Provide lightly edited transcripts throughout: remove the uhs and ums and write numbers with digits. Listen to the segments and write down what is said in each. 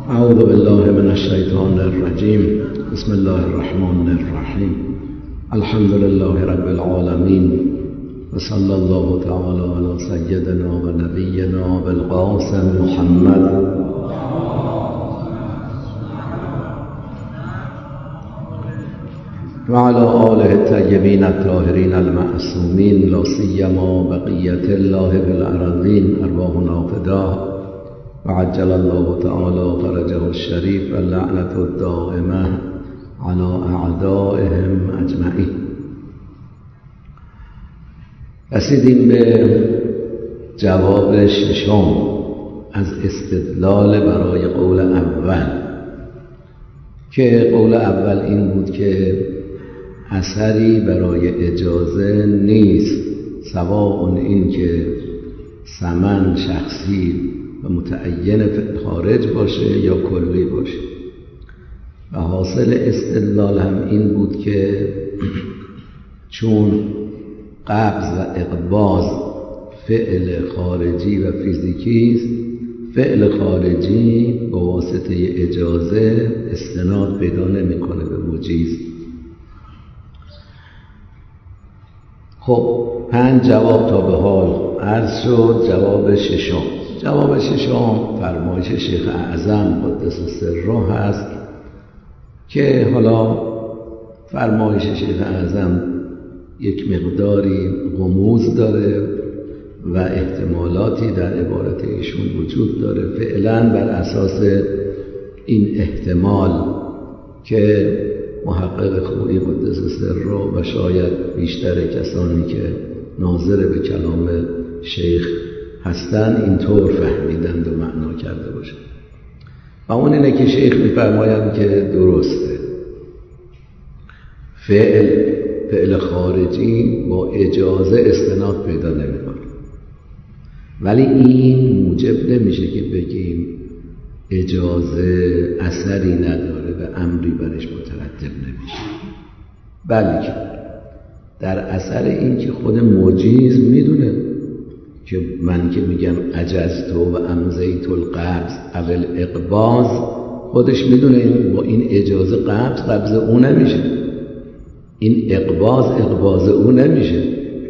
اعوذ بالله من الشیطان الرجیم. بسم الله الرحمن الرحیم. الحمد لله رب العالمین و صلی الله تعالی علی سیدنا و نبینا بالقاسم محمد و علی آله الطیبین الطاهرین المعصومین، لا سیما بقیة الله فی الارضین، ارواحنا فداه و عجل الله تعالی فرجه الشریف و لعنت الدائمه علی اعدائهم اجمعین. رسیدیم به جواب ششم از استدلال برای قول اول، که قول اول این بود که اثری برای اجازه نیست، سواء این که ثمن شخصی و متعین خارج باشه یا کلی باشه. و حاصل استدلال هم این بود که چون قبض و اقباض فعل خارجی و فیزیکی است، فعل خارجی با واسطه اجازه استناد پیدا نمی‌کنه به مجیز. خب 5 جواب تا به حال عرض شد. جواب ششم فرمایش شیخ اعظم قدس سره هست که حالا فرمایش شیخ اعظم یک مقداری غموض داره و احتمالاتی در عبارت ایشون وجود داره. فعلا بر اساس این احتمال که محقق خویی قدس سره و شاید بیشتر کسانی که ناظر به کلام شیخ هستن اینطور فهمیدند و معنا کرده باشند. و اون اینه که شیخ می‌فرمایند که درسته، فعل خارجی با اجازه استناد پیدا نمی‌کنه، ولی این موجب نمیشه که بگیم اجازه اثری نداره و امری برش مترتب نمیشه، بلکه در اثر این که خود مجیز میدونه که من که میگم اجزتو و امضیت القبض اول اقباض، خودش میدونه با این اجازه قبض او نمیشه، این اقباض او نمیشه.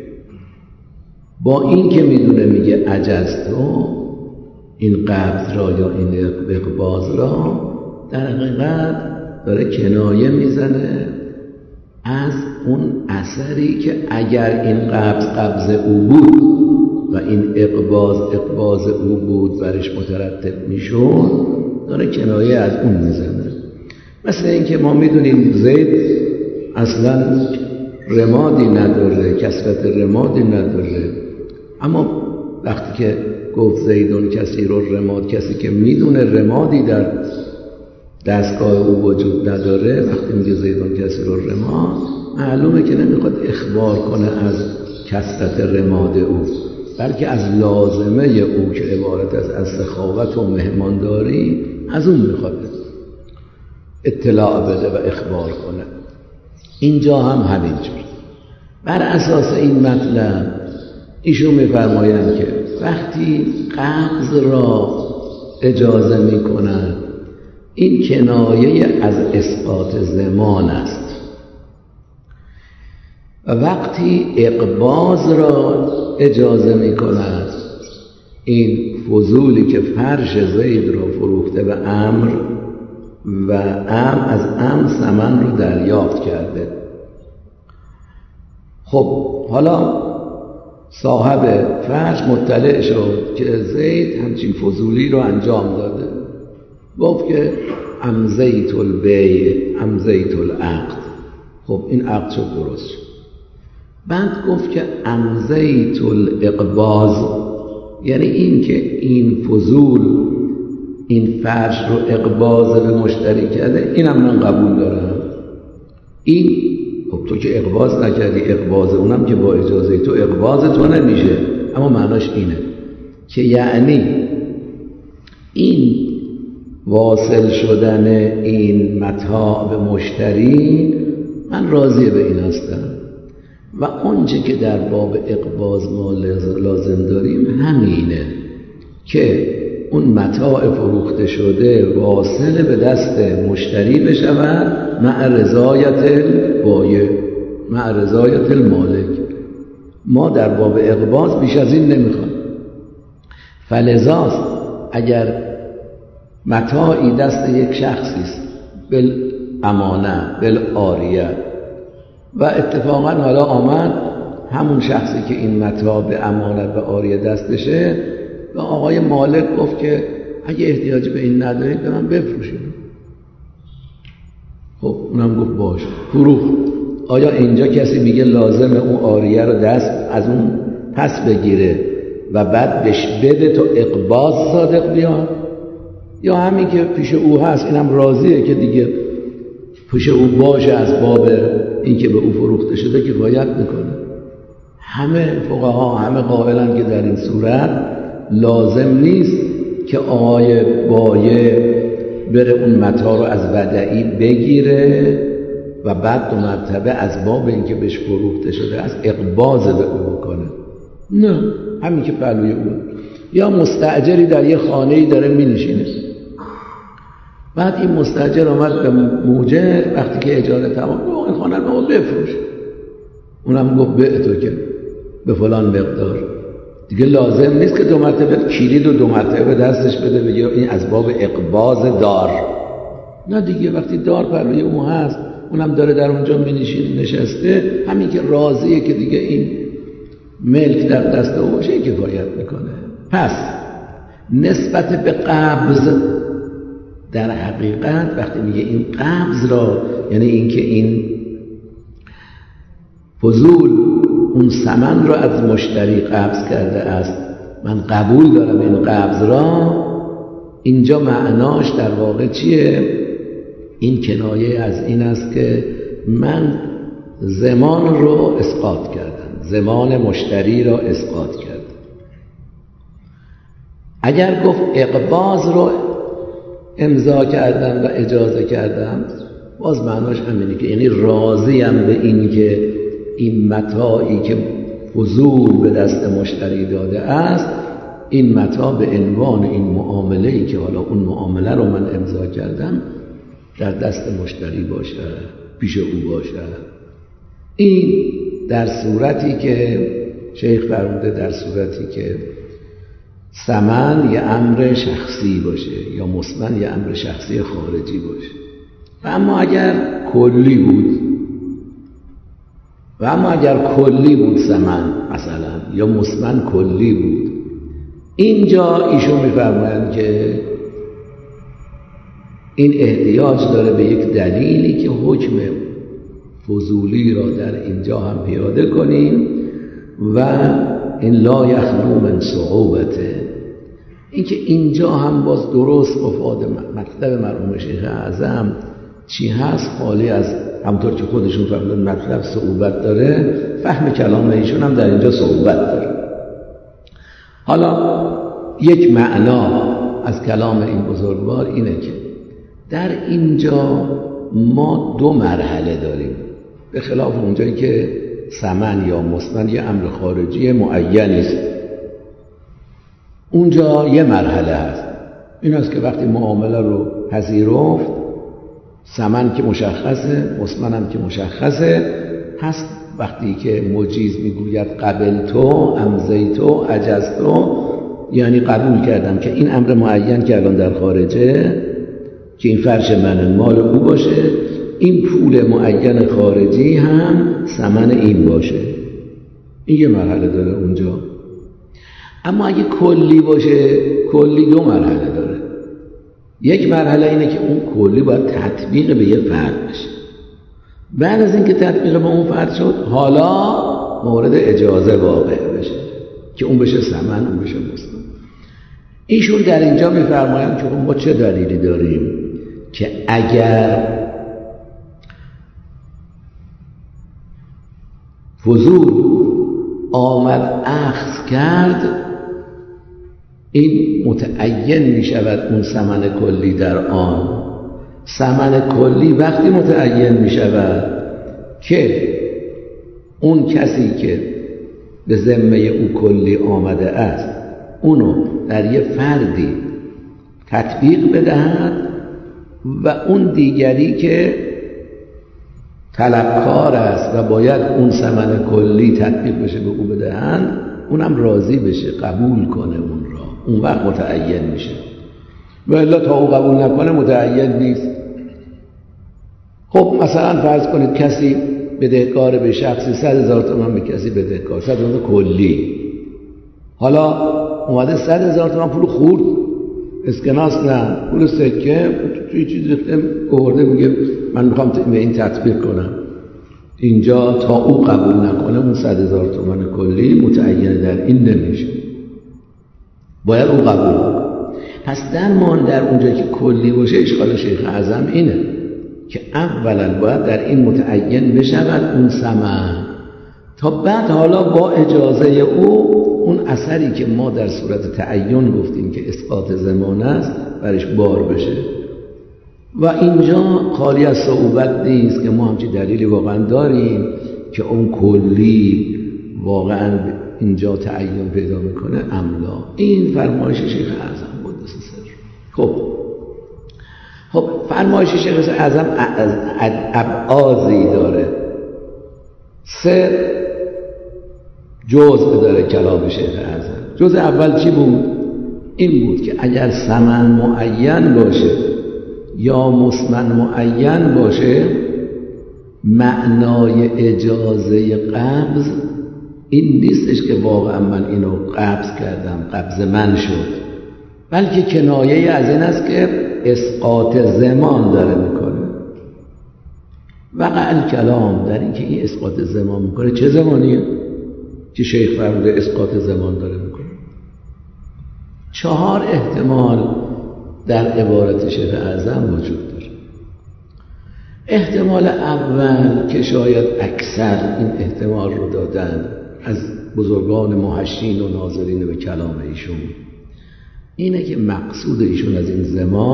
با این که میدونه میگه اجزتو این قبض را یا این اقباض را، در حقیقت داره کنایه میزنه از اون اثری که اگر این قبض او بود و این اقباض او بود برش مترتب میشون، داره کنایه از اون میزنه. مثل این که ما میدونیم زید اصلا رمادی نداره، کثرت رمادی نداره، اما وقتی که گفت زیدون کثیر الرماد، کسی که میدونه رمادی در دستگاه او وجود نداره، وقتی میگه زیدون کثیر الرماد معلومه که نمیخواد اخبار کنه از کثرت رماد او، بلکه از لازمه او که عبارت از سخاوت و مهمانداری، از اون میخواد اطلاع بده و اخبار کنه. اینجا هم همینجور. بر اساس این مطلب ایشون میفرمایند که وقتی قبض را اجازه میکنند، این کنایه از اسقاط زمان است، و وقتی اقباض را اجازه میکند، این فضولی که فرش زید را فروخته به عمرو و از عمرو ثمن رو دریافت کرده. خب حالا صاحب فرش مطلع شد که زید همچین فضولی رو انجام داده، گفت که امضیت البیع امضیت العقد. خب این عقد شد، درست شد. بعد گفت که امضیت الاقباض، یعنی این که این فضول این فرش رو اقباض به مشتری کرده، اینم من قبول دارم. این خب تو که اقباض نکردی، اقباض اونم که با اجازه تو اقباض تو نمیشه، اما معناش اینه که یعنی این واصل شدن این متاع به مشتری من راضی به این هستم، و آنچه که در باب اقباض ما لازم داریم همینه که اون متاع فروخته شده واصل به دست مشتری بشود مع رضایت البایع مع رضایت المالک. ما در باب اقباض بیش از این نمیخوایم. فلذا اگر متاعی دست یک شخصی است بالامانه بالعاریه و اتفاقا حالا آمد همون شخصی که این متاع به امانت و عاریه دستشه و آقای مالک گفت که اگه احتیاج به این ندارید به من بفروشید. خب اونم گفت باشه فروخت. آیا اینجا کسی میگه لازم اون عاریه رو دست از اون پس بگیره و بعد بهش بده تا اقباض صادق بیاد؟ یا همین که پیش او هست اینم راضیه که دیگه پیش او باشه از باب این که به او فروخته شده کفایت میکنه؟ همه فقها همه قائلن که در این صورت لازم نیست که آقای بایع بره اون متاع رو از ودعی بگیره و بعد 2 مرتبه از باب این که بهش فروخته شده از اقباض به او بکنه. نه، همین که پهلوی اون. یا مستاجری در یه خانه‌ای داره می‌نشینه، بعد این مستاجر آمد به موجر وقتی که اجاره تمام گفت این خانه رو بفروش. اونم گفت به تو که به فلان مقدار. دیگه لازم نیست که 2 مرتبه کلید و 2 مرتبه دستش بده بگه این از باب اقباض دار. نه دیگه وقتی دار پهلوی اون هست اونم داره در اونجا می‌نشینه نشسته، همین که راضیه که دیگه این ملک در دست او باشه کفایت میکنه. پس نسبت به قبض در حقیقت وقتی میگه این قبض را یعنی اینکه این فضول اون ثمن را از مشتری قبض کرده است، من قبول دارم این قبض را، اینجا معناش در واقع چیه؟ این کنایه از این است که من ضمان رو اسقاط کردم، ضمان مشتری را اسقاط کردم. اگر گفت اقباض رو امضا کردم و اجازه کردم، باز معناش همینه که یعنی راضیم به این که این متاعی که فضول به دست مشتری داده است، این متاع به عنوان این معامله‌ای که حالا اون معامله رو من امضا کردم در دست مشتری باشه، پیش او باشه. این در صورتی که شیخ فرموده در صورتی که ثمن یه امر شخصی باشه یا مثمن یه امر شخصی خارجی باشه. و اما اگر کلی بود ثمن مثلا یا مثمن کلی بود، اینجا ایشون میفرمایند که این احتیاج داره به یک دلیلی که حکم فضولی را در اینجا هم پیاده کنیم و این لا یخلو من صعوبته. این که اینجا هم باز درست مفاد مطلب مرحوم شیخ اعظم چی هست، خالی از همطور که خودشون فهمیدن مطلب صعوبت داره، فهم کلام ایشون هم در اینجا صعوبت داره. حالا یک معنا از کلام این بزرگوار اینه که در اینجا ما 2 مرحله داریم، به خلاف اونجایی که ثمن یا مثمن یه امر خارجی معینی است. اونجا یه مرحله هست، این است که وقتی معامله رو پذیرفت، ثمن که مشخصه، مثمن هم که مشخصه، هست وقتی که مجیز میگوید قبلتو امضیتو اجزتو، یعنی قبول کردم که این امر معین که الان در خارجه که این فرش من مال او باشه، این پول معین خارجی هم ثمن این باشه. این یه مرحله داره اونجا. اما اگه کلی باشه، کلی 2 مرحله داره. یک مرحله اینه که اون کلی باید تطبیق به یه فرد بشه. بعد از اینکه تطبیق به اون فرد شد، حالا مورد اجازه واقع بشه که اون بشه ثمن، اون بشه مثمن. ایشون در اینجا میفرمایند که ما چه دلیلی داریم که اگر فضول آمد اخذ کرد، این متعین می شود اون ثمن کلی در آن. ثمن کلی وقتی متعین می شود که اون کسی که به ذمه او کلی آمده است اونو در یه فردی تطبیق بدهد و اون دیگری که طلبکار است و باید اون ثمن کلی تطبیق بشه به او بدهند، اونم راضی بشه، قبول کنه اون را، اون وقت متعین میشه. و الا تا او قبول نکنه متعین نیست. خب مثلا فرض کنید کسی بدهکار به شخصی 100,000 تومان، به کسی بدهکار 100,000 کلی. حالا اومده 100,000 تومان پول خورد، اسکناس نه، پول سکه توی چیزی آورده، میگه من میخوام به این تطبیق کنم. اینجا تا او قبول نکنه اون 100,000 تومان کلی متعین در این نمیشه، باید او قبول کنه. پس در اونجا که کلی باشه، اشکال شیخ اعظم اینه که اولا باید در این متعین بشود اون ثمن، تا بعد حالا با اجازه او اون اثری که ما در صورت تعین گفتیم که اسقاط ضمان است برش بار بشه. و اینجا خالی از صعوبت نیست که ما همچین دلیلی واقعا داریم که اون کلی واقعا اینجا تعین پیدا میکنه املا. این فرمایش شیخ اعظم قدس سر. خب فرمایش شیخ اعظم ابعادی داره، 3 جزء داره کلام شیخ اعظم. جزء اول چی بود؟ این بود که اگر ثمن معین باشه یا مسمن معین باشه، معنای اجازه قبض این نیستش که واقعا من اینو قبض کردم، قبض من شد، بلکه کنایه از این است که اسقاط ضمان داره میکنه. وقع الکلام در این که این اسقاط ضمان میکنه. چه زمانیه که شیخ فرموده اسقاط ضمان داره میکنه؟ 4 احتمال در عبارت شیخ اعظم وجود داره. احتمال اول که شاید اکثر این احتمال رو دادن از بزرگان محشین و ناظرین به کلام ایشون، اینه که مقصود ایشون از این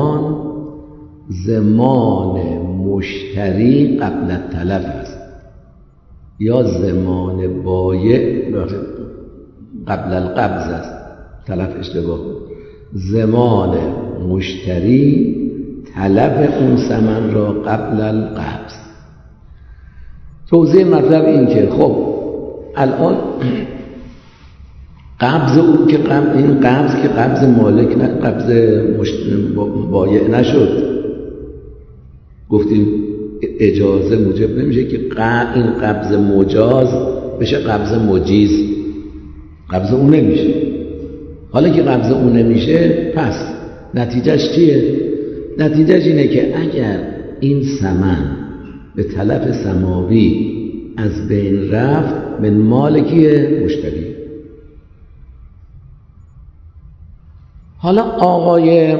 زمان مشتری قبل التلف است، یا زمان بایع قبل القبض است. تلف اشتباه. زمان مشتری تلف اون ثمن را قبل القبض. توضیح مطلب این که خب الان قبض او که این قبض که قبض مالک نه، قبض بایع نشد. گفتیم اجازه موجب نمیشه که این قبض مجاز بشه قبض مجیز، قبض اون نمیشه. حالا که قبض اون نمیشه، پس نتیجهش چیه؟ نتیجهش اینه که اگر این ثمن به تلف سماوی از بین رفت، من مالکیه مشتری. حالا آقای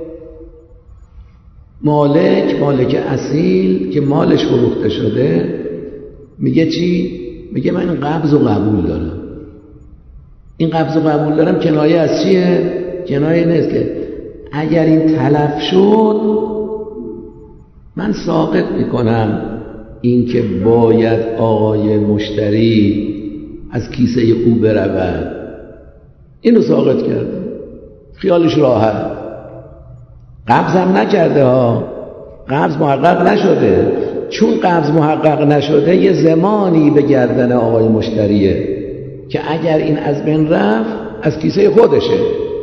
مالک اصیل که مالش فروخته شده میگه چی؟ میگه من این قبض و قبول دارم. این قبض و قبول دارم کنایه از چیه؟ کنایه نیست که اگر این تلف شد من ساقط میکنم این که باید آقای مشتری از کیسه او برود. اینو ساقط کرده، خیالش راحت، قبض هم نکرده ها، قبض محقق نشده. چون قبض محقق نشده یه زمانی به گردن آقای مشتریه که اگر این از بین رفت از کیسه خودشه.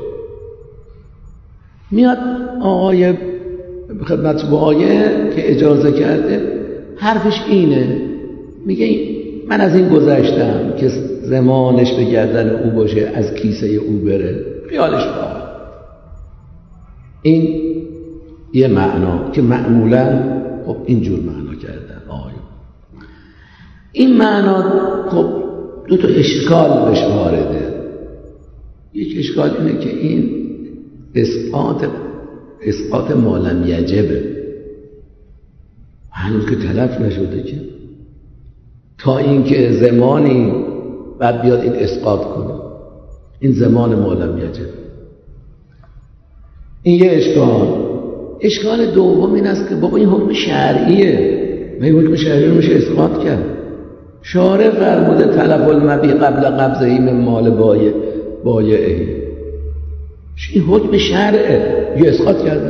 میاد آقای خدمت بایع که اجازه کرده، حرفش اینه، میگه من از این گذشتم که زمانش به گردن او باشه، از کیسه او بره، خیالش راحت. این یه معنا که معمولا خب اینجور معنا کردن آقایون. این معنا خب 2 اشکال بهش وارده. یک اشکال اینه که این اسقاط مالم یجبه، هنوز که تلف نشده که، تا اینکه زمانی بعد بیاد این اسقاط کنه، این زمان مالم یجب. این یه اشکال دوم این است که بابا این حکم شرعیه، این حکم شرعی رو میشه اسقاط کرد. شارع فرموده تلف المبیع قبل قبضه من مال بایعه. این حکم شرعه، یه اسقاط کردن.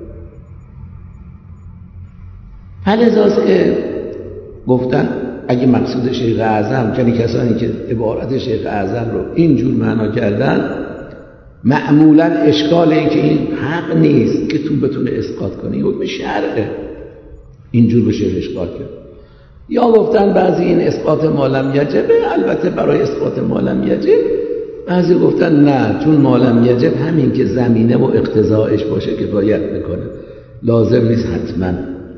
فلذاست که گفتن اگه مقصود شیخ اعظم، یعنی کسانی که عبارت شیخ اعظم رو اینجور معنا کردن، معمولا اشکال این که این حق نیست که تو بتونه اسقاط کنه، این حکم شرعه، اینجور بشه اشکال کرد. یا گفتن بعضی این اسقاط مالم یجبه، البته برای اسقاط مالم یجب، بعضی گفتن نه، چون مالم یجب همین که زمینه و اقتضاعش باشه کفایت میکنه، لازم نیست حتما.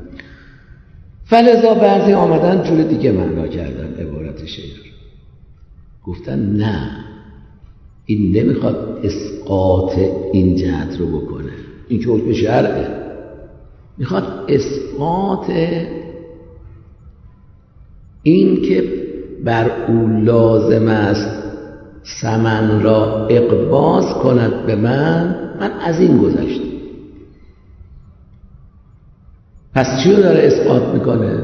فلذا بعضی آمدن جور دیگه معنا کردن عبارت شیخ، گفتن نه، این نمیخواد اسقاط این جهت رو بکنه، این که حکم شرعه، میخواد اسقاط این که بر او لازم است ثمن را اقباض کند به من از این گذشتم. پس چی رو داره اسقاط میکنه؟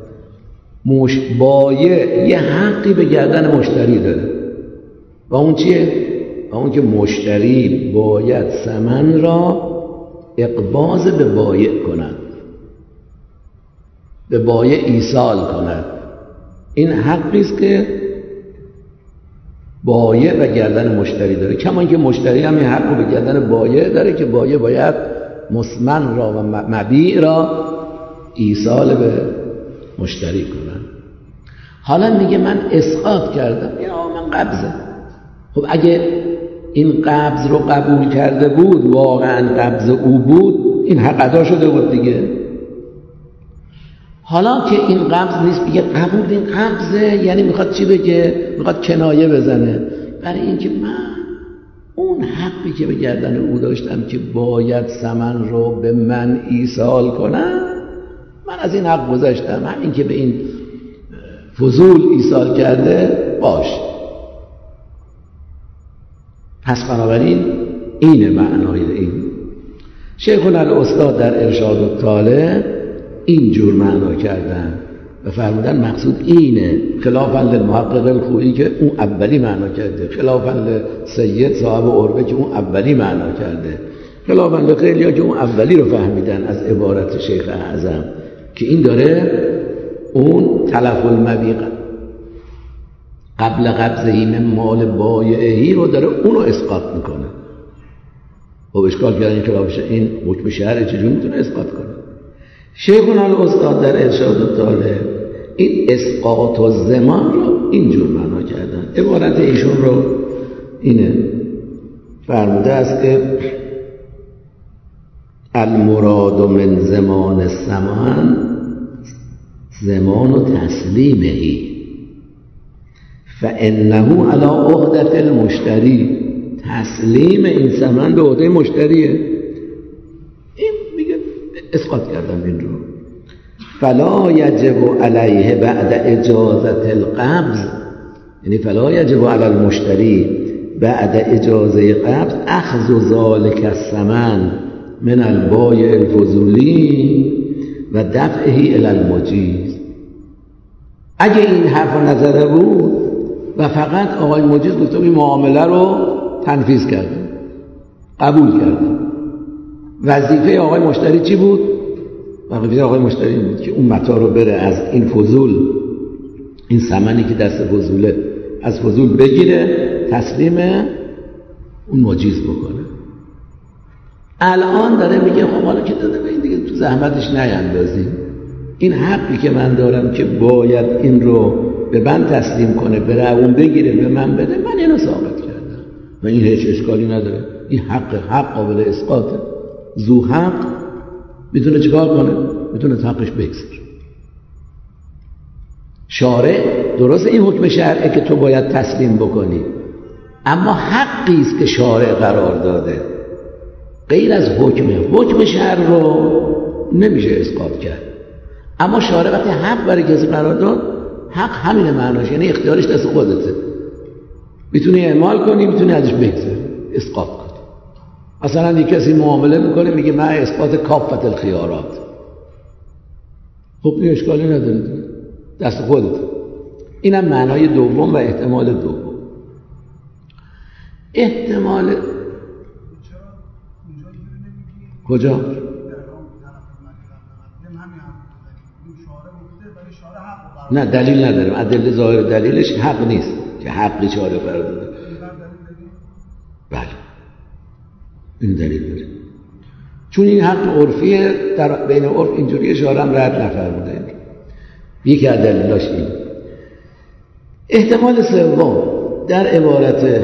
بایع یه حقی به گردن مشتری داره و اون چیه؟ و اون که مشتری باید ثمن را اقباض به بایع کند، به بایع ایصال کند. این حقی است که بایع به گردن مشتری داره، کما اینکه مشتری هم این حق رو به گردن بایع داره که بایع باید مسمن را و مبیع را ایصال به مشتری کنن. حالا میگه من اسقاط کردم، یا من قبضه. خب اگه این قبض رو قبول کرده بود، واقعا قبض او بود، این حق ادا شده بود دیگه. حالا که این قبض نیست، بگه قبول این قبضه، یعنی میخواد چی بگه؟ میخواد کنایه بزنه برای اینکه من اون حقی که به گردن او داشتم که باید ثمن رو به من ایصال کنم، من از این حق گذشتم، همین که به این فضول ایصال کرده باش. پس بنابراین اینه معنای این. شیخنا الاستاد در ارشاد الطالب اینجور معنا کردن و فرمودن مقصود اینه، خلافاً للمحقق الخوئی که اون اولی معنا کرده، خلافاً لسید صاحب عربه که اون اولی معنا کرده، خلافاً لخیلیا که اون اولی رو فهمیدن از عبارت شیخ اعظم که این داره اون تلف المبیع قبل قبضهی من مال بایعهی رو داره اون رو اسقاط میکنه. خب اشکال کردن خلافش این حکم شرع چجور میتونه اسقاط کنه؟ شیخنا الاستاد در ارشاد الطالب این اسقاط الضمان رو اینجور معنا کردن. عبارت ایشون رو اینه فرموده است که المراد من زمان الثمن زمان و تسلیمهی فانه علی عهدة المشتری، تسلیم این ثمن به عهده مشتریه. این میگه اسقاط کردم این رو. فلا یجب علیه بعد اجازت القبض، یعنی فلا یجب علی المشتری بعد اجازه قبض اخذ ذلک الثمن من البایع الفضولی و دفعه الی المجیز. اگه این حرف نظره بود و فقط آقای مجیز گفته این معامله رو تنفیذ کرده، قبول کرده، وظیفه آقای مشتری چی بود؟ وظیفه آقای مشتری بود که اون متاع رو بره از این فضول، این ثمنی که دست فضوله از فضول بگیره، تسلیم اون مجیز بکنه. الان داره میگه خب حالا که داده به این دیگه تو زحمتش نیندازیم، این حقی که من دارم که باید این رو به من تسلیم کنه، بره اون بگیره به من بده، من اینو ثابت کردم و این هیچ اشکالی نداره. این حق قابل اسقاطه. ذو حق میتونه چیکار کنه؟ میتونه حقش بگذاره. شارع درست این حکم شرعه که تو باید تسلیم بکنی، اما حقی است که شارع قرار داده، غیر از حکم شرع رو نمیشه اسقاط کرد. اما شارع وقتی حق برای کسی قرار داد، حق همین معناش، یعنی اختیارش دست خودته، میتونی اعمال کنی، میتونی ازش بگذاری، اسقاط کنی. مثلا یک کسی معامله میکنه میگه من اسقاط کافت الخیارات، خب این اشکالی نداره، دست خودت. اینم معنای دوم و احتمال دوم. احتمال کجا؟ نه دلیل نداریم، ادله ظاهر دلیلش حق نیست که حقی چاره قرار داده. بله این دلیل داره، چون این حق عرفیه، در بین عرف اینجوری اشاره هم رد نفرموده. یکی از دلیلاش این. احتمال سوم در عبارت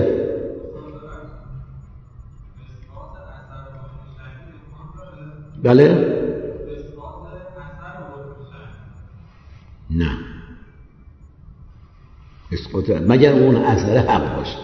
بله نه اسقاط مگر اون اثر حق باشه.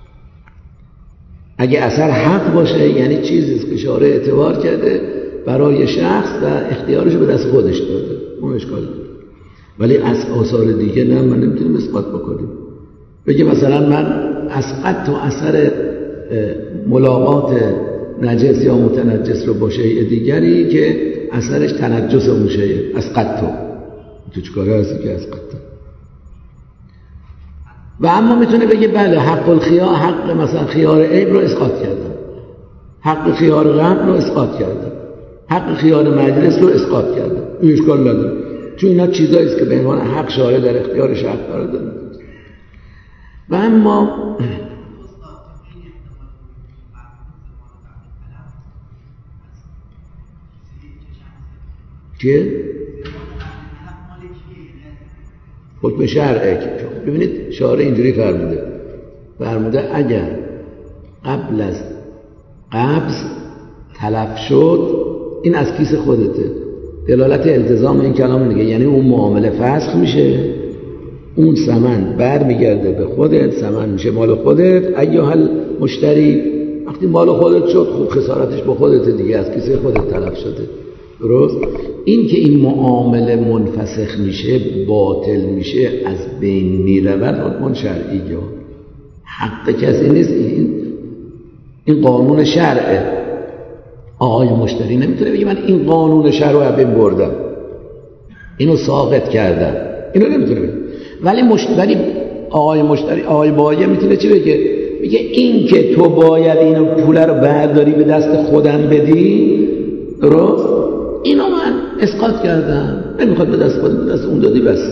اگه اثر حق باشه یعنی چیزی است که شارع اعتبار کرده برای شخص و اختیارش به دست خودش داده، اون اشکال داره. ولی از آثار دیگه نه، من نمیتونیم اسقاط بکنیم. بگه مثلا من اسقط تو اثر ملاقات نجس یا متنجس رو با شیء دیگری که اثرش تنجس اون شیء، اسقط تو چیکاره هستی که اسقط تو. و اما میتونه بگه بله حق الخیار، حق مثلا خیار عیب رو اسقاط کردم، حق خیار غم رو اسقاط کردم، حق خیار مجلس رو اسقاط کردم، این اشکال نداره، چون اینا چیزایی است که به عنوان حق شارع در اختیار شخص قرار داده. و اما چیه؟ حکم شرعه. ببینید شارع اینجوری فرموده اگر قبل از قبض تلف شد این از کیس خودته، دلالت التزام این کلام دیگه، یعنی اون معامله فسخ میشه، اون ثمن برمیگرده به خودت، ثمن میشه مال خودت ایها المشتری. وقتی مال خودت شد خوب خسارتش به خودت دیگه، از کیسه خودت تلف شده. درست؟ این که این معامله منفسخ میشه، باطل میشه، از بین میرود، حکم شرعیه، حق کسی نیست. این قانون شرعه. آقای مشتری نمیتونه بگه من این قانون شرع رو از بین بردم، اینو ساقط کردم، اینو نمیتونه بگه. ولی آقای مشتری، آقای بایع میتونه چی بگه؟ میگه این که تو باید اینو پول رو برداری به دست خودم بدی، درست؟ اینو من اسقاط کردم، نمیخواد به دست خودم، به دست اون دادی بس.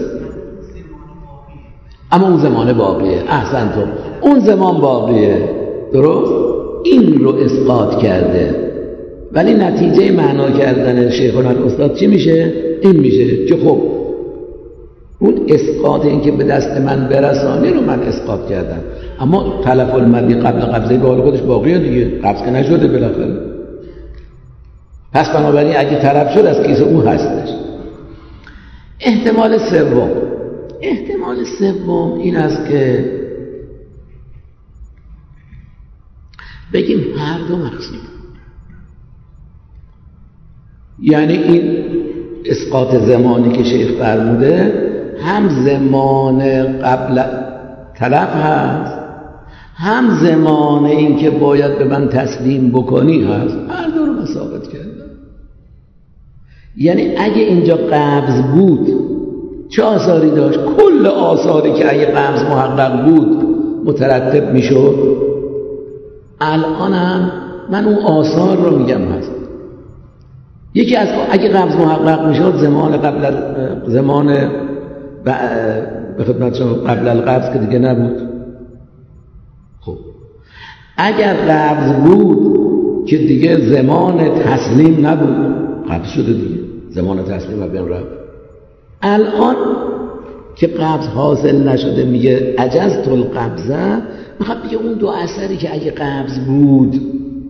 اما اون زمانه باقیه. احسن تو، اون زمان باقیه، درست؟ این رو اسقاط کرده. ولی نتیجه معنا کردن شیخنا الاستاد چی میشه؟ این میشه که خب اون اسقاط، این که به دست من برسانی رو من اسقاط کردم، اما تلف المبی قبل قبضه به حال خودش باقیه دیگه، قبض که نشده بالاخره. پس بنابراین اگه تلف شد از کیس اون هستش. احتمال سوم این است که بگیم هر دو مقصود، یعنی این اسقاط زمانی که شیخ فرموده هم زمان قبل تلف هست، هم زمان این که باید به من تسلیم بکنی هست، هر دو رو ثابت کردم. یعنی اگه اینجا قبض بود چه آثاری داشت؟ کل آثاری که اگه قبض محقق بود مترتب میشد، الان هم من اون آثار رو میگم هست. یکی از اگه قبض محقق میشد زمان به خدمت شما قبل القبض که دیگه نبود. خب اگر قبض بود که دیگه زمان تسلیم نبود، قبض شده دیگه، زمان تسلیم بین رفت. الان که قبض حاصل نشده میگه عجزت القبضه، میخواد بگه اون دو اثری که اگه قبض بود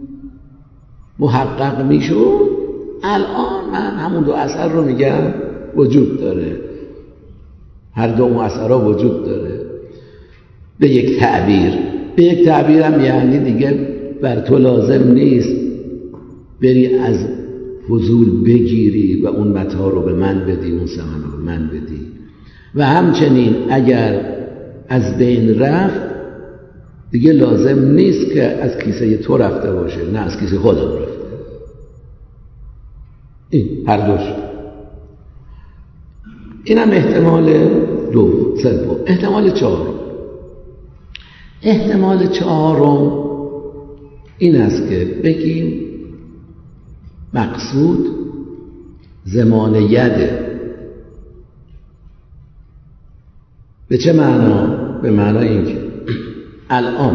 محقق میشد، الان من همون دو اثر رو میگم وجود داره، هر دو اون اثرها وجود داره. به یک تعبیر هم یعنی دیگه بر تو لازم نیست بری از فضول بگیری و اون متاع رو به من بدی، اون ثمن رو به من بدی. و همچنین اگر از بین رفت دیگه لازم نیست که از کیسه تو رفته باشه، نه از کیسه خودم رفته. این هر دوش. اینم احتمال سوم. احتمال چهارم این است که بگیم مقصود زمان یده. به چه معنا؟ به معنای اینکه الان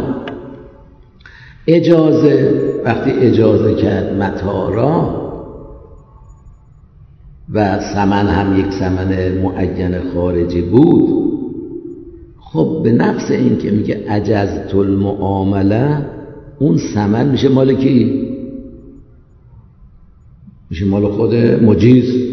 وقتی اجازه کرد متاع را و ثمن هم یک ثمن معین خارجی بود، خب به نفس این که میگه اجزت المعامله، اون ثمن میشه مال کی؟ میشه مال خود مجیز،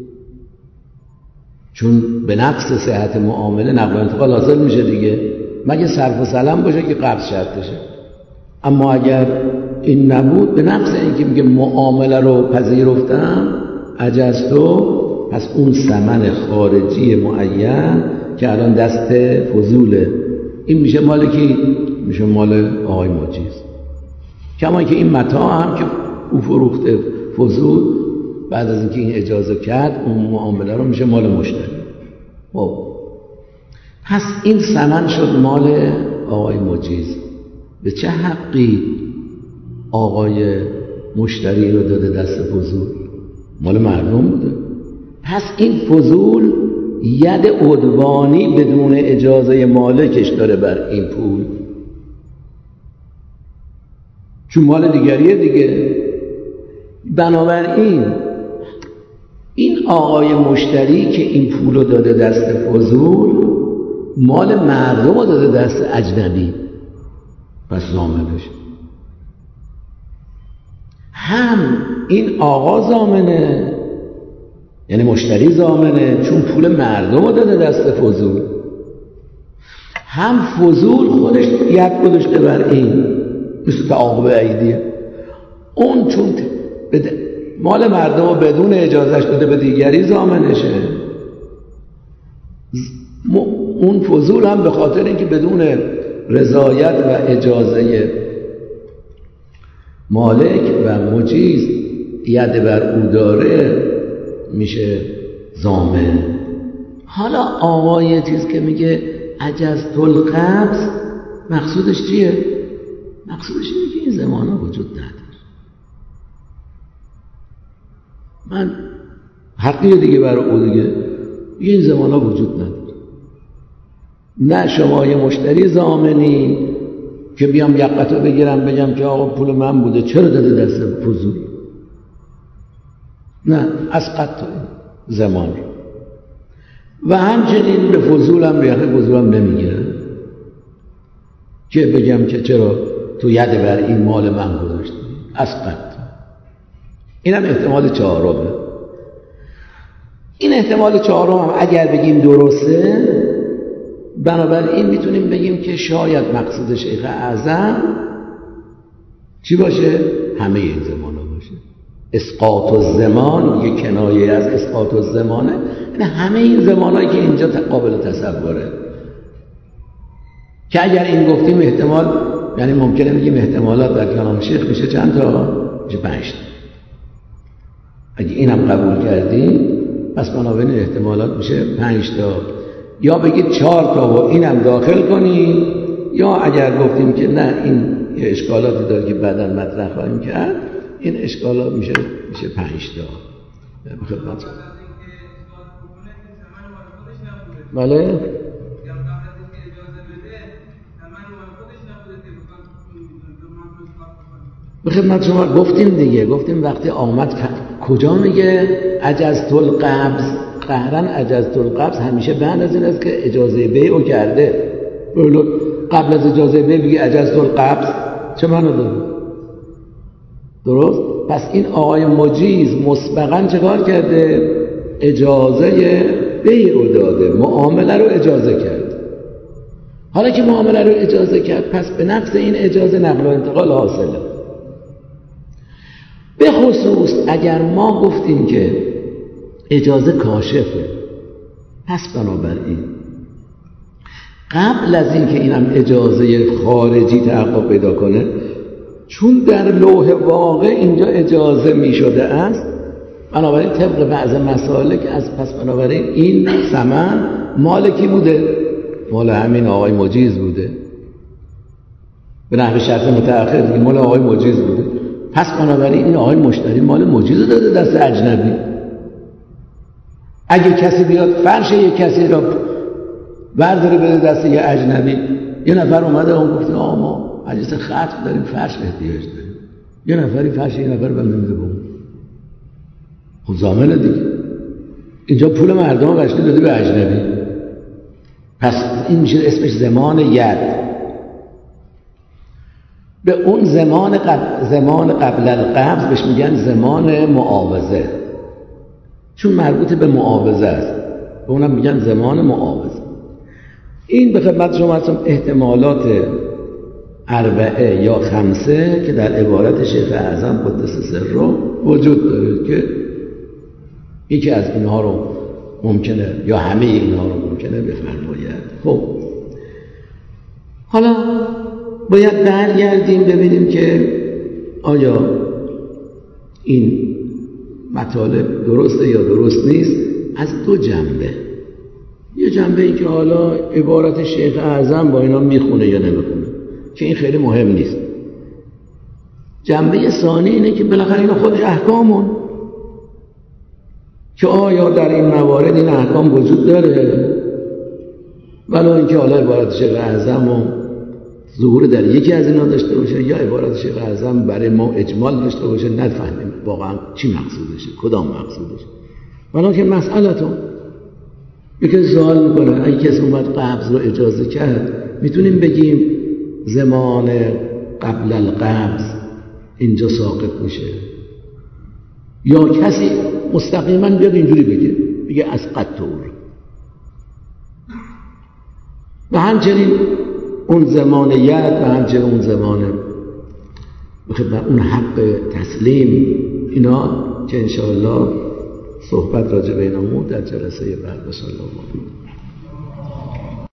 چون به نفس صحت معامله نقل و انتقال حاصل میشه دیگه، مگه صرف و سلم باشه که قبض شرطشه. اما اگر این نبود، به نفس این که میگه معامله رو پذیرفتم اجزتو، پس اون ثمن خارجی معین که الان دست فضوله، این میشه مال کی؟ میشه مال آقای مجیز. کما که این متاع هم که او فروخته فضول، بعد از اینکه این اجازه کرد اون معامله رو میشه مال مشتری. خب پس این ثمن شد مال آقای مجیز. به چه حقی آقای مشتری رو داده دست فضول؟ مال مردم بوده. پس این فضول ید عدوانی بدون اجازه مالکش داره بر این پول، چون مال دیگریه دیگه. بنابراین این آقای مشتری که این پول رو داده دست فضول، مال مردم رو داده دست اجنبی، پس ضامنش. هم این آقا ضامنه، یعنی مشتری ضامنه چون پول مردم رو داده دست فضول، هم فضول خودش ید گذاشته بر این، مثل تعاقب عیدیه. اون چون مال مردم رو بدون اجازهش داده به دیگری ضامنشه، اون فضول هم به خاطر اینکه بدون رضایت و اجازه مالک و مجیز ید بر او داره میشه ضامن. حالا آقای چیز که میگه اجزت القبض، مقصودش چیه؟ مقصودش اینه که این زمانه وجود نداره. من حقیه دیگه برای او دیگه این زمانه وجود نداره. نه شما یه مشتری ضامنی که بیام یقتو بگیرم بگم که آقا پول من بوده چرا داده دست فضول؟ نه، اسقط زمان رو. و همچنین به فضولم ریاخه فضولم نمیگیرم که بگم که چرا تو ید بر این مال من گذاشتی، اسقط. اینم احتمال چهارمه. این احتمال چهارم هم اگر بگیم درسته، بنابراین میتونیم بگیم که شاید مقصود شیخ اعظم چی باشه؟ همه این زمانه باشه. اسقاط الزمان یک کنایه از اسقاط الزمانه، یعنی همه این زمانهایی که اینجا قابل تصوره. که اگر این گفتیم احتمال، یعنی ممکنه بگیم احتمالات در کلام شیخ میشه چند تا؟ میشه 5 تا. اگه اینم قبول کردیم پس بنابراین احتمالات میشه 5 تا. یا بگید 4 تا و اینم داخل کنیم، یا اگر گفتیم که نه این یه اشکالاتی داره که بعداً مطرح خواهیم کرد، این اشکالات میشه 5 تا. بخدمت بله؟ به خدمت شما گفتیم دیگه، گفتیم وقتی آمد کجا میگه اجزت القبض، قهرن اجزت القبض همیشه بعد از این است که اجازه بیع کرده. قبل از اجازه بیع بگی اجزت القبض چه معنی داره؟ درست؟ پس این آقای مجیز مسبقاً چه کار کرده؟ اجازه بیع رو داده، معامله رو اجازه کرد. حالا که معامله رو اجازه کرد، پس به نفس این اجازه نقل و انتقال حاصله. به خصوص اگر ما گفتیم که اجازه کاشفه، پس بنابراین قبل از این که اینم اجازه خارجی تحقق پیدا کنه، چون در لوح واقع اینجا اجازه می شده است، بنابراین طبق بعض مسائل که از پس بنابراین این ثمن مال کی بوده؟ مال همین آقای مجیز بوده. به نحو شرط متأخر دیگه مال آقای مجیز بوده. پس بنابراین این آقای مشتری مال مجیز داده دست اجنبی. اگه کسی بیاد فرش یک کسی را برداره بده دست یه اجنبی، یه نفر اومده اون گفته ما مجلس ختم داریم فرش احتیاج داریم، یه نفری فرش یه نفر بنده میده بون، خب ضامنه دیگه. اینجا پول مردم قشنگ داده به اجنبی. پس این میشه اسمش زمان ید. به اون زمان قبل القبض بهش میگن زمان معاوضه، چون مربوط به معاوضه است، به اونم میگن زمان معاوضه. این به خدمت شما هستم احتمالات 4 یا 5 که در عبارت شیخ اعظم قدس سره وجود داره که یکی از اینها رو ممکنه یا همه اینها رو ممکنه بفرماید. خب حالا باید برگردیم ببینیم که آیا این مطالب درسته یا درست نیست از 2 جنبه. یه جنبه این که حالا عبارت شیخ اعظم با اینا میخونه یا نمیخونه که این خیلی مهم نیست. جنبه ثانی اینه که بالاخره اینا خودش احکامون که آیا در این موارد این احکام وجود داره، ولو اینکه حالا عبارت شیخ اعظم و ظهور در یکی از اینا داشته باشه یا عبارت شیخ اعظم برای ما اجمال داشته باشه، نفهمیم واقعا چی مقصودشه، کدام مقصودشه. ولو که مسئله‌تون یکی سوال میکنه اگه کسی اومد قبض رو اجازه کرد، میتونیم بگیم زمان قبل القبض اینجا ساقط میشه، یا کسی مستقیما بیاد اینجوری بگه از قطور. و همچنین اون زمان ید و همچنین اون زمان اون حق تسلیم، اینا که انشاءالله صحبت راجع به اینامون در جلسه بعد. صلی الله علیه و